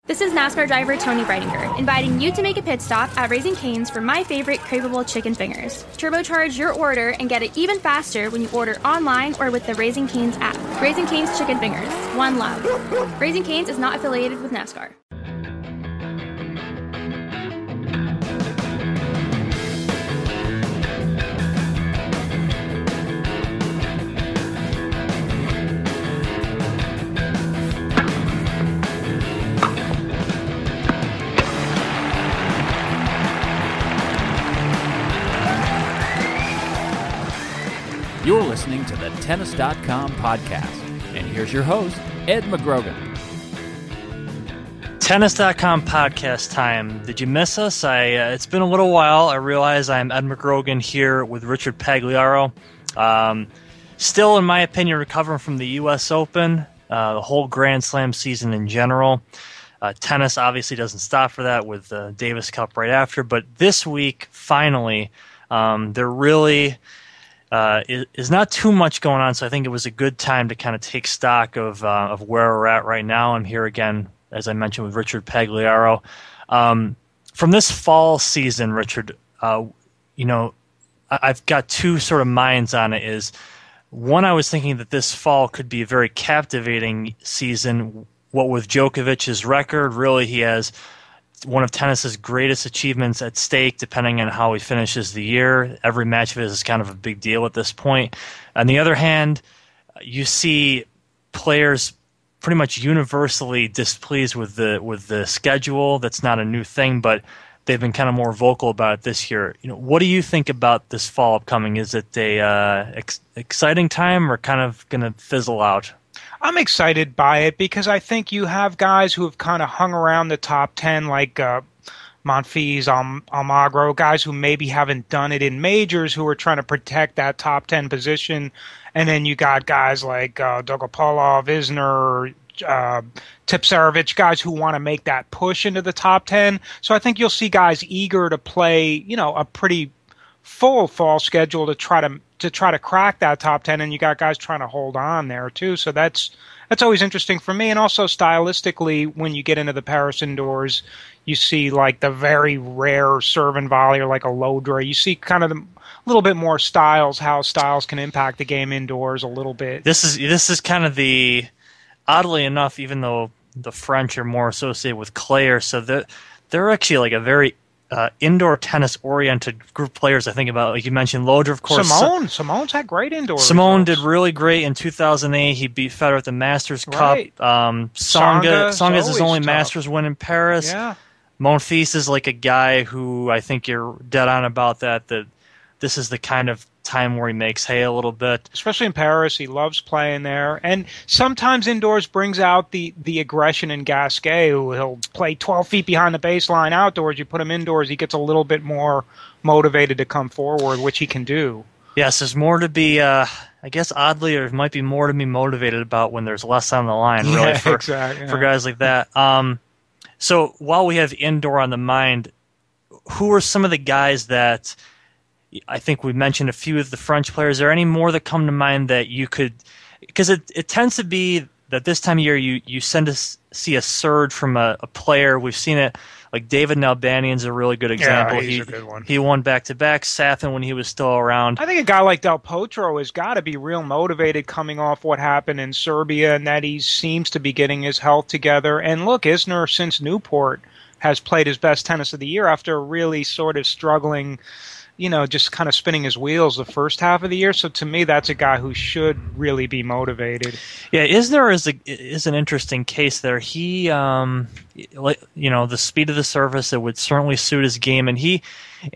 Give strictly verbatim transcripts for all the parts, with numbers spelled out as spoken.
This is NASCAR driver Tony Breidinger, inviting you to make a pit stop at Raising Cane's for my favorite craveable chicken fingers. Turbocharge your order and get it even faster when you order online or with the Raising Cane's app. Raising Cane's Chicken Fingers. One love. Raising Cane's is not affiliated with NASCAR. You're listening to the Tennis dot com podcast, and here's your host, Ed McGrogan. Tennis dot com podcast time. Did you miss us? I uh, it's been a little while. I realize I'm Ed McGrogan here with Richard Pagliaro. Um, still, in my opinion, recovering from the U S Open, uh, the whole Grand Slam season in general. Uh, tennis obviously doesn't stop for that with the Davis Cup right after, but this week, finally, um, they're really... Uh, is not too much going on, so I think it was a good time to kind of take stock of uh, of where we're at right now. I'm here again, as I mentioned, with Richard Pagliaro. Um, from this fall season, Richard, uh, you know, I've got two sort of minds on it. Is one, I was thinking that this fall could be a very captivating season. What with Djokovic's record, really, he has one of tennis's greatest achievements at stake, depending on how he finishes the year. Every match of his is kind of a big deal at this point. On the other hand, you see players pretty much universally displeased with the with the schedule. That's not a new thing, but they've been kind of more vocal about it this year. You know, what do you think about this fall upcoming? Is it a uh, ex- exciting time or kind of going to fizzle out? I'm excited by it because I think you have guys who have kind of hung around the top ten, like uh, Monfils, Al- Almagro, guys who maybe haven't done it in majors, who are trying to protect that top ten position. And then you got guys like uh, Dolgopolov, Isner, uh, Tipsarevic, guys who want to make that push into the top ten. So I think you'll see guys eager to play, you know, a pretty full fall schedule to try to to try to crack that top ten, and you got guys trying to hold on there too. So that's that's always interesting for me. And also stylistically, when you get into the Paris indoors, you see like the very rare serve and volley or like a Lodra. You see kind of the little bit more styles, how styles can impact the game indoors a little bit. This is this is kind of the, oddly enough, even though the French are more associated with clay, so they're, they're actually like a very Uh, indoor tennis-oriented group of players. I think about, like you mentioned, Lodra, of course. Simone, Simone's had great indoor. Simone results. did really great in two thousand eight. He beat Federer at the Masters Right. Cup. Um, Tsonga, Tsonga is his only tough. Masters win in Paris. Yeah. Monfils is like a guy who I think you're dead on about that. That this is the kind of time where he makes hay a little bit. Especially in Paris, he loves playing there. And sometimes indoors brings out the, the aggression in Gasquet, who he'll play twelve feet behind the baseline. Outdoors, you put him indoors, he gets a little bit more motivated to come forward, which he can do. Yes, there's more to be, uh, I guess oddly, there might be more to be motivated about when there's less on the line, really, yeah, for, exactly, yeah. for guys like that. Um, so while we have indoor on the mind, who are some of the guys that, I think we mentioned a few of the French players. Are there any more that come to mind that you could, because it, it tends to be that this time of year you, you send to see a surge from a, a player. We've seen it, like David Nalbandian's a really good example. Yeah, he's he, a good one. He won back-to-back. Safin when he was still around. I think a guy like Del Potro has got to be real motivated coming off what happened in Serbia, and that he seems to be getting his health together. And look, Isner, since Newport, has played his best tennis of the year after really sort of struggling, you know, just kind of spinning his wheels the first half of the year. So to me, that's a guy who should really be motivated. Yeah, Isner is a, is an interesting case there. He, um, like you know, the speed of the surface, it would certainly suit his game, and he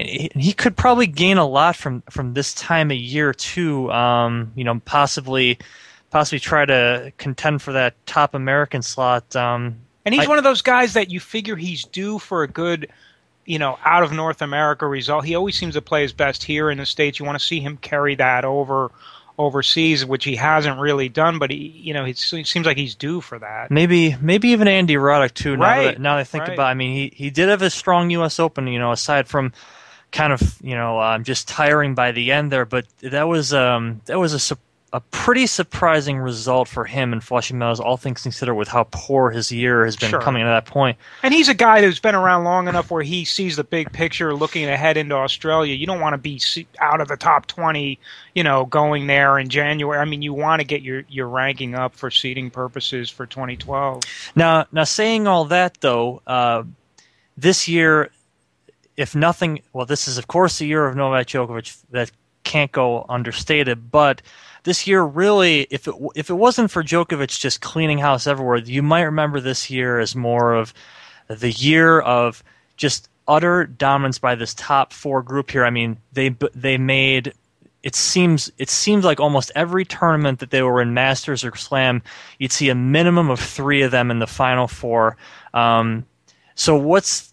he could probably gain a lot from, from this time of year too. Um, you know, possibly possibly try to contend for that top American slot. Um, and he's I, one of those guys that you figure he's due for a good, you know, out of North America result. He always seems to play his best here in the States. You want to see him carry that over overseas, which he hasn't really done, but he, you know, he seems like he's due for that. Maybe, maybe even Andy Roddick too. Now right. that now that I think right. about, it. I mean, he he did have a strong U S Open. You know, aside from kind of you know um, just tiring by the end there, but that was um that was a su- a pretty surprising result for him in Flushing Meadows, all things considered, with how poor his year has been Sure. coming to that point. And he's a guy who's been around long enough where he sees the big picture, looking ahead into Australia. You don't want to be out of the top twenty, you know, going there in January. I mean, you want to get your, your ranking up for seeding purposes for twenty twelve. Now, now saying all that, though, uh, this year, if nothing, well, this is, of course, the year of Novak Djokovic that can't go understated, but this year, really, if it if it wasn't for Djokovic just cleaning house everywhere, you might remember this year as more of the year of just utter dominance by this top four group here. I mean, they they made it seems it seems like almost every tournament that they were in, Masters or Slam, you'd see a minimum of three of them in the Final Four. Um, so what's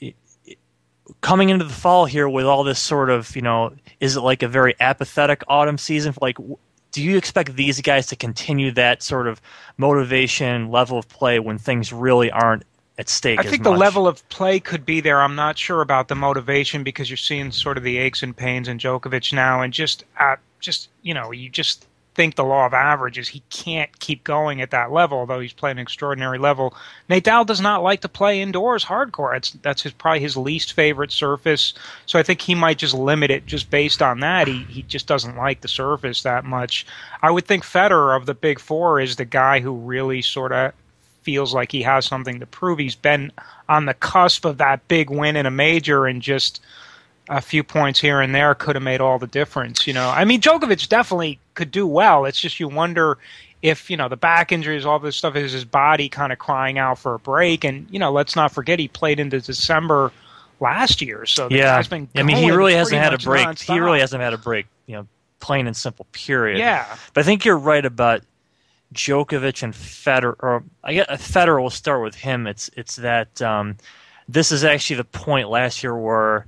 coming into the fall here with all this sort of, you know, is it like a very apathetic autumn season? Like, do you expect these guys to continue that sort of motivation level of play when things really aren't at stake? I think as the much? level of play could be there. I'm not sure about the motivation because you're seeing sort of the aches and pains in Djokovic now, and just at just you know you just think the law of averages, he can't keep going at that level, although he's playing an extraordinary level. Nadal does not like to play indoors hardcore. It's, that's his, probably his least favorite surface. So I think he might just limit it just based on that. He he just doesn't like the surface that much. I would think Federer of the big four is the guy who really sort of feels like he has something to prove. He's been on the cusp of that big win in a major, and just a few points here and there could have made all the difference. You know, I mean, Djokovic definitely could do well. It's just you wonder if, you know, the back injuries, all this stuff, is his body kind of crying out for a break. And, you know, let's not forget he played into December last year. So the yeah, guy's been I mean, he going really hasn't pretty had a much break. nonstop. He really hasn't had a break, you know, plain and simple, period. Yeah. But I think you're right about Djokovic and Federer. Or I guess Federer, will start with him. It's, it's that um, this is actually the point last year where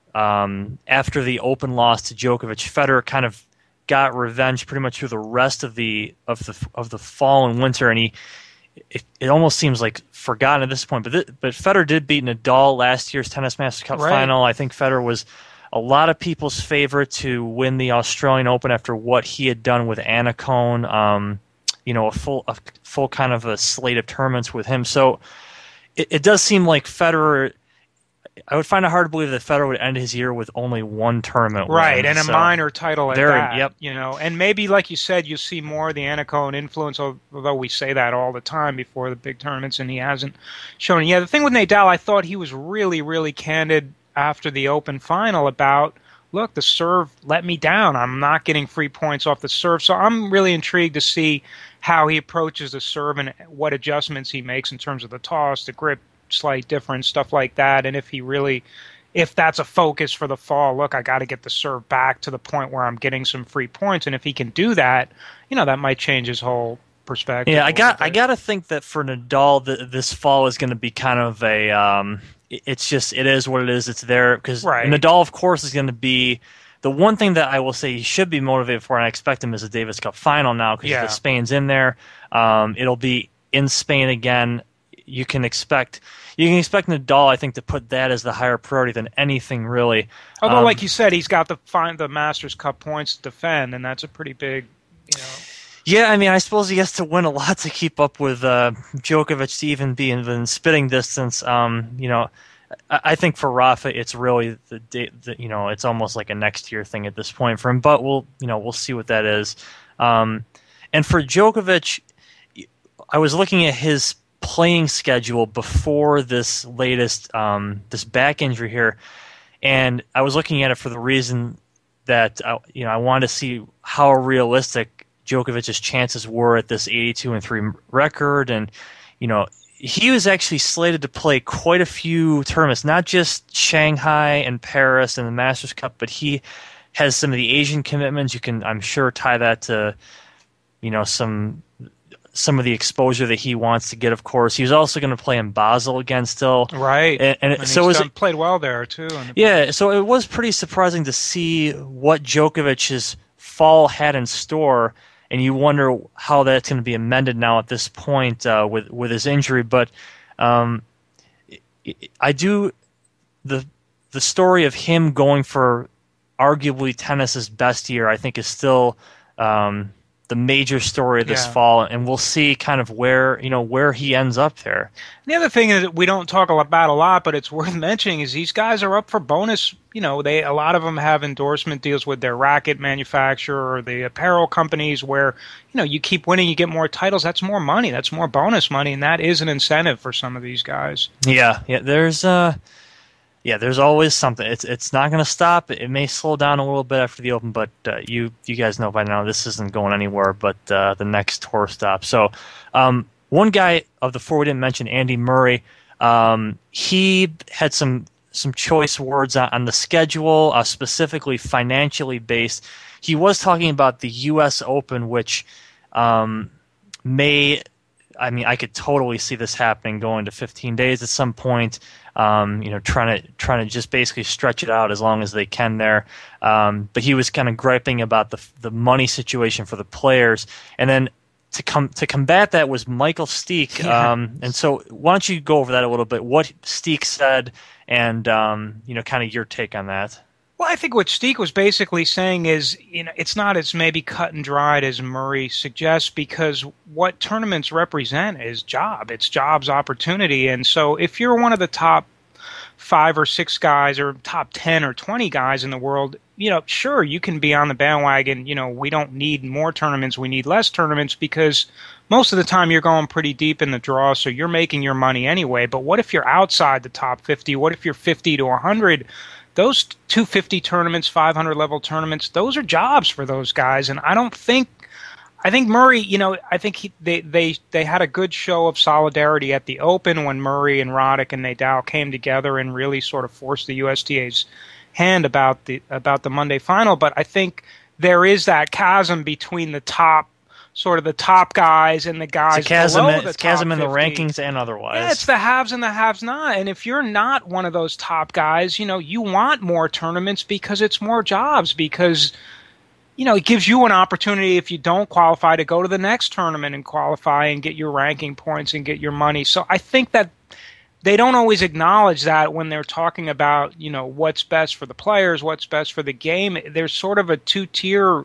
Um, after the Open loss to Djokovic, Federer kind of got revenge pretty much through the rest of the of the of the fall and winter, and he it, it almost seems like forgotten at this point. But th- but Federer did beat Nadal last year's Tennis Masters Cup Right. final. I think Federer was a lot of people's favorite to win the Australian Open after what he had done with Annacone. Um, you know, a full a full kind of a slate of tournaments with him. So it, it does seem like Federer. I would find it hard to believe that Federer would end his year with only one tournament Right, win, and a so. minor title at Very- that. yep. You know, and maybe, like you said, you see more of the Annacone influence, although we say that all the time before the big tournaments, and he hasn't shown it. Yeah, the thing with Nadal, I thought he was really, really candid after the Open final about, look, the serve let me down. I'm not getting free points off the serve. So I'm really intrigued to see how he approaches the serve and what adjustments he makes in terms of the toss, the grip, slight difference, stuff like that. And if he really, if that's a focus for the fall, look, I got to get the serve back to the point where I'm getting some free points. And if he can do that, you know, that might change his whole perspective. Yeah, a I got little I bit. got to think that for Nadal, the, this fall is going to be kind of a. Um, it- it's just it is what it is. It's there because Right. Nadal, of course, is going to be. The one thing that I will say he should be motivated for, and I expect him, is a Davis Cup final now because Yeah. if Spain's in there, um, it'll be in Spain again. You can expect you can expect Nadal, I think, to put that as the higher priority than anything really. Although, Um, like you said, he's got the find the Masters Cup points to defend, and that's a pretty big, you know. Yeah, I mean, I suppose he has to win a lot to keep up with uh, Djokovic to even be in the spitting distance. Um, you know, I, I think for Rafa, it's really the, da- the you know, it's almost like a next year thing at this point for him. But we'll, you know, we'll see what that is. Um, and for Djokovic, I was looking at his playing schedule before this latest um, this back injury here, and I was looking at it for the reason that I, you know I wanted to see how realistic Djokovic's chances were at this eighty-two and three record, and you know he was actually slated to play quite a few tournaments, not just Shanghai and Paris and the Masters Cup, but he has some of the Asian commitments. You can, I'm sure, tie that to you know some. some of the exposure that he wants to get, of course. He was also going to play in Basel again still. Right. And, and, And so he's is done- it, played well there, too. And- yeah, so it was pretty surprising to see what Djokovic's fall had in store, and you wonder how that's going to be amended now at this point uh, with, with his injury. But um, I do the the story of him going for arguably tennis's best year, I think, is still um, the major story this Yeah. fall, and we'll see kind of where you know where he ends up there. The other thing that we don't talk about a lot, but it's worth mentioning, is these guys are up for bonus. You know, they a lot of them have endorsement deals with their racket manufacturer or the apparel companies, where you know you keep winning, you get more titles. That's more money. That's more bonus money, and that is an incentive for some of these guys. Yeah, yeah. There's uh, yeah, there's always something. It's it's not going to stop. It may slow down a little bit after the Open, but uh, you you guys know by now this isn't going anywhere. But uh, the next tour stop. So um, one guy of the four we didn't mention, Andy Murray. Um, he had some some choice words on, on the schedule, uh, specifically financially based. He was talking about the U S Open, which um, may. I mean, I could totally see this happening, going to fifteen days at some point. Um, you know, trying to trying to just basically stretch it out as long as they can there. Um, but he was kind of griping about the the money situation for the players, and then to come to combat that was Michael Steek. Yeah. Um, and so, why don't you go over that a little bit? What Steek said, and um, you know, kind of your take on that. Well, I think what Steek was basically saying is, you know, it's not as maybe cut and dried as Murray suggests, because what tournaments represent is job. It's jobs opportunity. And so if you're one of the top five or six guys or top ten or twenty guys in the world, you know, sure, you can be on the bandwagon. You know, we don't need more tournaments. We need less tournaments, because most of the time you're going pretty deep in the draw, so you're making your money anyway. But what if you're outside the top fifty? What if you're fifty to one hundred? Those two fifty tournaments, five hundred level tournaments, those are jobs for those guys. And I don't think, I think Murray, you know, I think he, they, they, they had a good show of solidarity at the Open when Murray and Roddick and Nadal came together and really sort of forced the U S T A's hand about the, about the Monday final. But I think there is that chasm between the top, sort of the top guys and the guys It's a chasm, below in, the it's chasm top in the fifty. rankings and otherwise. Yeah, it's the haves and the haves not. And if you're not one of those top guys, you know, you want more tournaments because it's more jobs, because, you know, it gives you an opportunity, if you don't qualify, to go to the next tournament and qualify and get your ranking points and get your money. So I think that they don't always acknowledge that when they're talking about, you know, what's best for the players, what's best for the game. There's sort of a two-tier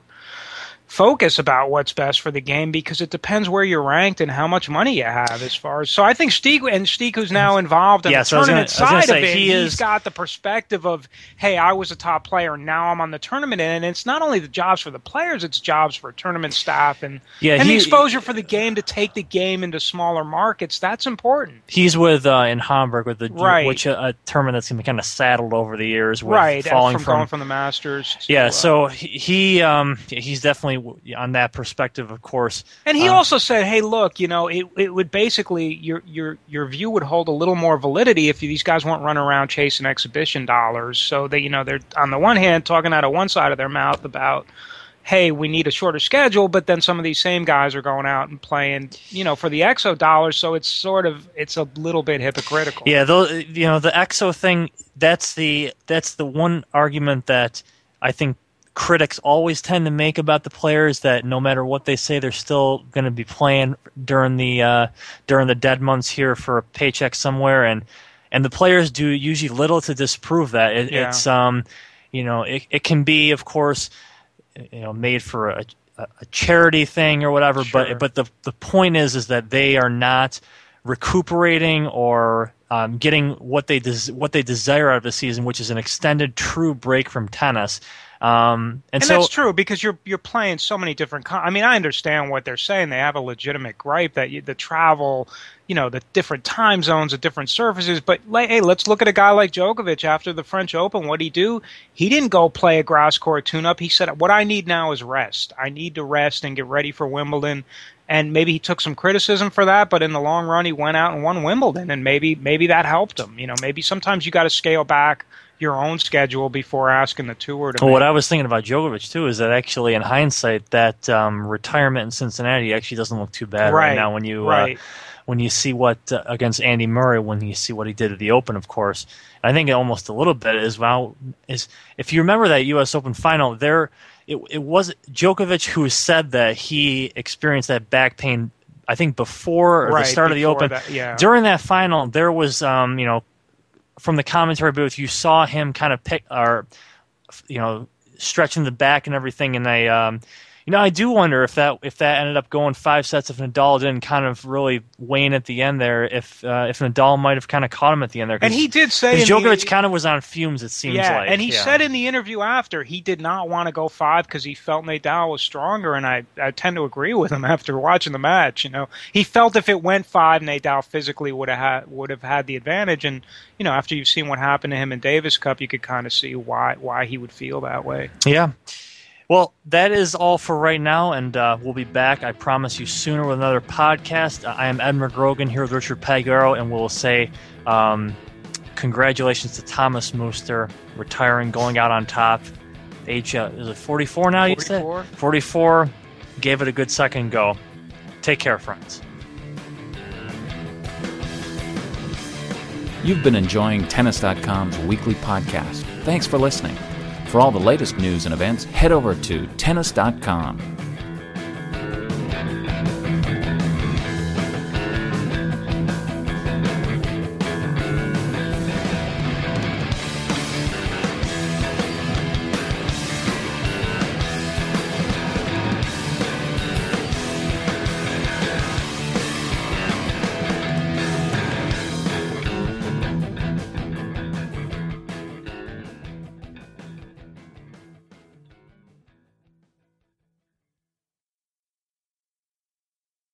focus about what's best for the game, because it depends where you're ranked and how much money you have as far as. So I think Steek, and Steek, who's now involved in Yeah, the so I was tournament gonna- I was side gonna of say, it, he he's is- got the perspective of, hey, I was a top player and now I'm on the tournament. And it's not only the jobs for the players, it's jobs for tournament staff, and, Yeah, and he- the exposure for the game to take the game into smaller markets. That's important. He's with uh, in Hamburg with the Right. which uh, a tournament that's been kind of saddled over the years with Right, falling from, from going from the Masters. To, yeah. uh, So he, he um he's definitely on that perspective, of course. And he Um, also said, "Hey, look, you know, it it would basically your your your view would hold a little more validity if these guys weren't running around chasing exhibition dollars." So they, you know, they're on the one hand talking out of one side of their mouth about, hey, we need a shorter schedule, but then some of these same guys are going out and playing, you know, for the exo dollars. So it's sort of it's a little bit hypocritical. Yeah, those, you know, the X O thing. That's the that's the one argument that I think critics always tend to make about the players, that no matter what they say, they're still going to be playing during the uh, during the dead months here for a paycheck somewhere, and and the players do usually little to disprove that. It, Yeah. It's um, you know, it it can be, of course, you know, made for a a charity thing or whatever, Sure. but but the the point is is that they are not recuperating or um, getting what they des- what they desire out of the season, which is an extended true break from tennis. Um, and, And so that's true, because you're you're playing so many different. Con- I mean, I understand what they're saying. They have a legitimate gripe that you, the travel, you know, the different time zones, the different surfaces. But like, hey, let's look at a guy like Djokovic after the French Open. What did he do? He didn't go play a grass court tune-up. He said, "What I need now is rest. I need to rest and get ready for Wimbledon." And maybe he took some criticism for that, but in the long run, he went out and won Wimbledon, and maybe maybe that helped him. You know, maybe sometimes you got to scale back your own schedule before asking the tour to. well, make what I was thinking about Djokovic too is that actually, in hindsight, that um, retirement in Cincinnati actually doesn't look too bad right, Right, now when you right. uh, when you see what uh, against Andy Murray, when you see what he did at the Open, of course. I think almost a little bit is well is if you remember that U S Open final there. It, it was Djokovic who said that he experienced that back pain, I think, before or Right, the start of the before Open. that, yeah. During that final, there was, um, you know, from the commentary booth, you saw him kind of pick, or, you know, stretching the back and everything, and they, um, You know, I do wonder if that if that ended up going five sets if Nadal didn't kind of really wane at the end there, if uh, if Nadal might have kind of caught him at the end there. And he did say... Djokovic kind of was on fumes, it seems yeah, like. And he yeah. said in the interview after he did not want to go five because he felt Nadal was stronger, and I, I tend to agree with him after watching the match. You know, he felt if it went five, Nadal physically would have had, would have had the advantage, and you know, after you've seen what happened to him in Davis Cup, you could kind of see why why he would feel that way. Yeah. Well, that is all for right now, and uh, we'll be back, I promise you, sooner with another podcast. Uh, I am Ed McGrogan here with Richard Pagliaro, and we'll say um, congratulations to Thomas Muster, retiring, going out on top. Age, uh, is it forty-four now, forty-four. You said? forty-four. Gave it a good second go. Take care, friends. You've been enjoying Tennis dot com's weekly podcast. Thanks for listening. For all the latest news and events, head over to Tennis dot com.